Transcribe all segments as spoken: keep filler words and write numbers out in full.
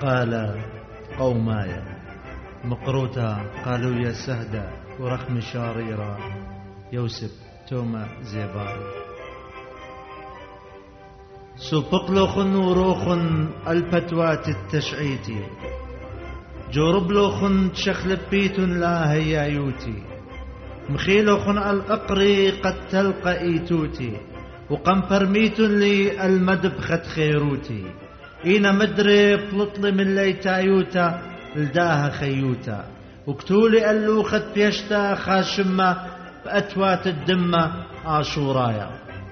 قال قوماي مقروتا قالوا يا سهدة ورخم شاريرا يوسف توما زيباري سوبقلوخن وروخن الفتوات التشعيتي جوربلوخن تشخلبيتن لا هيايوتي مخيلوخن الأقري قد تلقى إيتوتي وقنفرميتن لي المدبخة خيروتي إينا مدري بلطلي من ليتايوتا لداها خيوتا وكتولي اللوخة بيشتا خاشمة بأتوات الدمة عاشورايا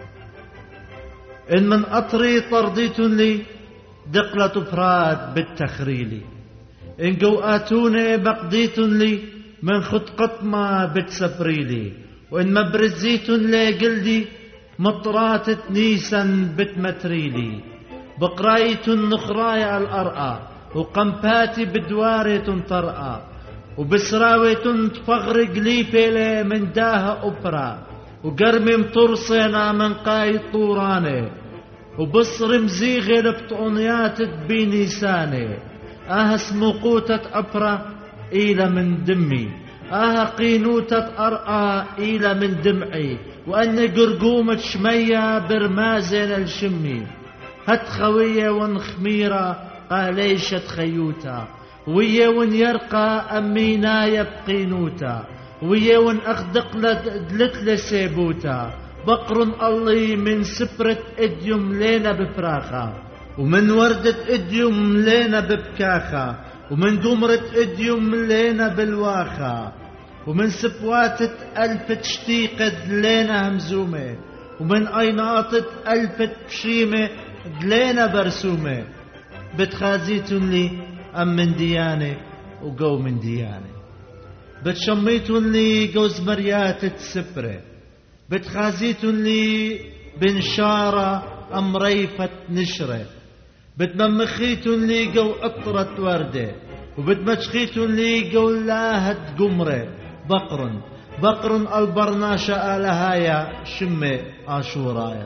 إن من أطري طرديتن لي دقلة فراد بالتخريلي إن قوآتوني بقديتن لي من خد قطمة بتسفريلي وإن مبرزيتن لي قلدي مطرات نيسا بتمتريلي بقراية نخرايا الأرقى وقنباتي بدواري تنطرقى وبسراوي تفغر قليفي من داها أبرا وقرمي مطرصينا من قاي طوراني وبصر مزيغي لبطونيات بيني ساني آه سمقوتة أبرا إلى من دمي آه قينوتة أرقى إلى من دمعي وأني قرقومة شمية برمازين الشمي هت خوية ونخميرة قاليشة خيوتا ويا ون يرقى أمينا يبقينوتا ويا ون أخدق لدلت لسيبوتا بقر الله من سبرة إديوم لينا بفراخة ومن وردة إديوم لينا ببكاخة ومن قمرة إديوم لينا بالواخة ومن سبواتة ألف تشتيقة لينا همزومة ومن أيناطة ألف بشيمة لينا برسومة بتخازيتن لي أم من ديانة وقو من ديانة بتشميتن لي قوز مريات السبرة بتخازيتن لي بنشارة أم ريفة نشرة بتممخيتن لي قو أطرة وردة وبتمشخيتن لي قو لاهت قمرة بقر بقر البرناشة آلهايا شمة عاشورايا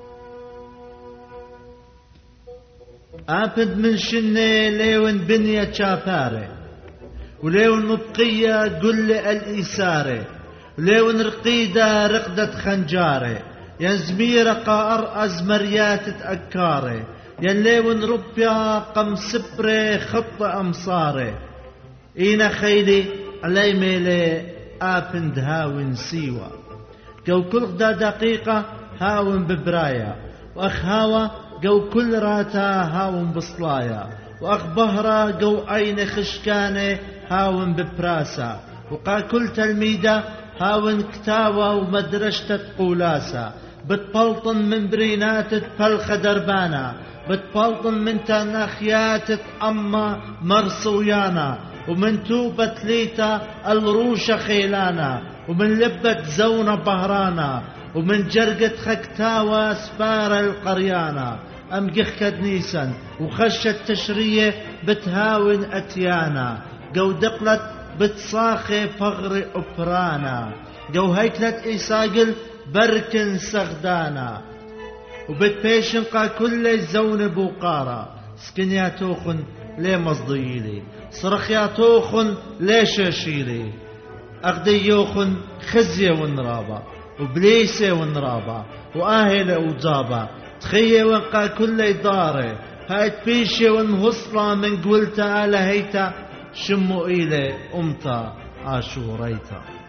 آبد من شنة ليون بنية شافارة وليون مبقية قل الإسارة وليون رقيدة رقدة خنجارة ين زميرة قار أزمريات تأكارة ين ليون ربيا قم سبرة خط أمصارة إينا خيلي علي ميلي آبند هاون سيوا قو كل غدا دقيقة هاون ببرايا وأخ هاوا قو كل راتا هاون بصلايا وأخ بهرة قو عين خشكانة هاون ببراسا وقا كل تلميذة هاون كتاوة ومدرشة قولاسا بتبلطن من برينات فلخ دربانا بتبلطن من تناخيات أما مرصويانا ومن توبة ليتا الروشة خيلانا ومن لبة زونة بهرانا ومن جرقة خكتاوة سفار القريانا أم قخ كدنيسا وخشت تشرية بتهاون أتيانا قو دقلت بتصاخي فغر أفرانا قو هيكلت إيساقل بركن سغدانا وبتبيشن قا كل زون بوقارا سكنيا توخن ليه مصديلي صرخيا توخن ليه شاشيلي أغدي يوخن خزية ونرابا وبليسة ونرابا وآهلة وجابا تخيي ونقا كل داري هاي تبيشي ونهصلا من قولتا على هيتا شمو إلي أمتا عاشوريتا.